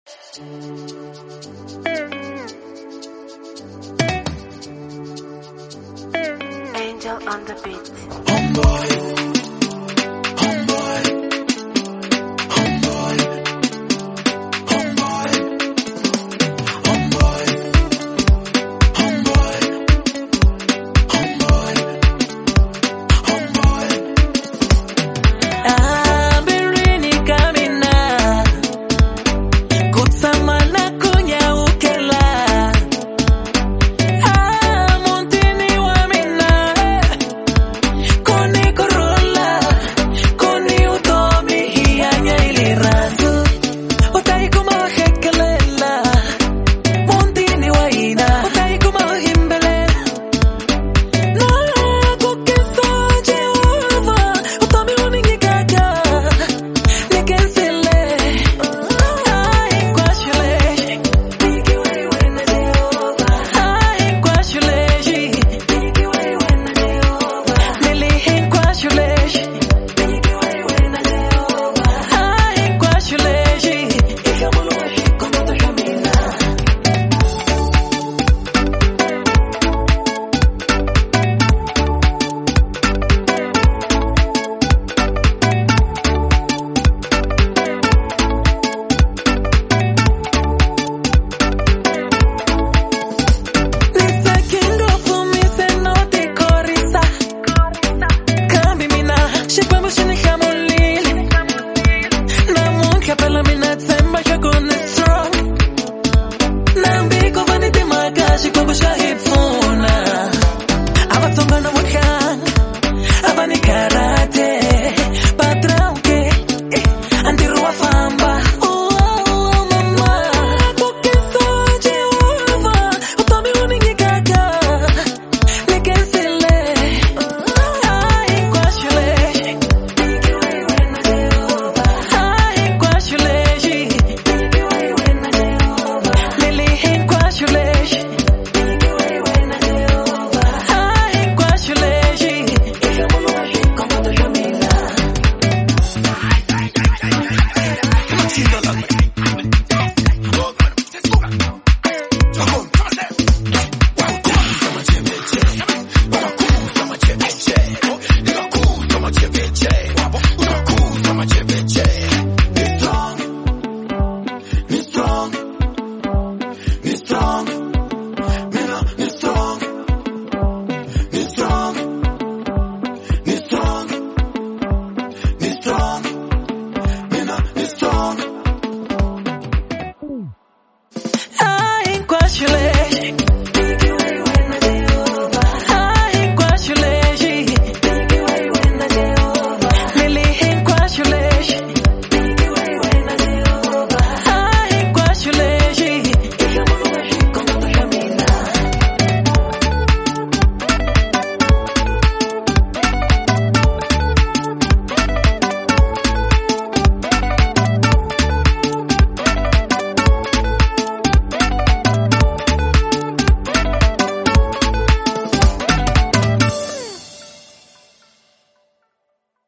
Angel on the beat. Homeboy, homeboy, homeboy, homeboy, homeboy, homeboy, homeboy, homeboy. I've been really coming now. Kutsama na kunyaukela. Montini wa mina. Koni korola. Koni utomi hianya ilirazu. Utai kumahekelela. Montini wa ina. Utai kumahimbele. Na kukisa Jehova. Utomi uningikaja. Nikensile. Ai kwashule. Nikiwe wena Jehova. Ai kwashule. Nikiwe wena Jehova. Nilihi kwashule. Nikiwe wena Jehova. Ai kwashule. Ikamulu wa hikomoto shamina. Nisa kingo fumise no te corrisa. Cambi mina, shipa mushini hamulili. Na munka pala mina tsemba shakone strong. Na mbiko vaniti makashi kwa bushahip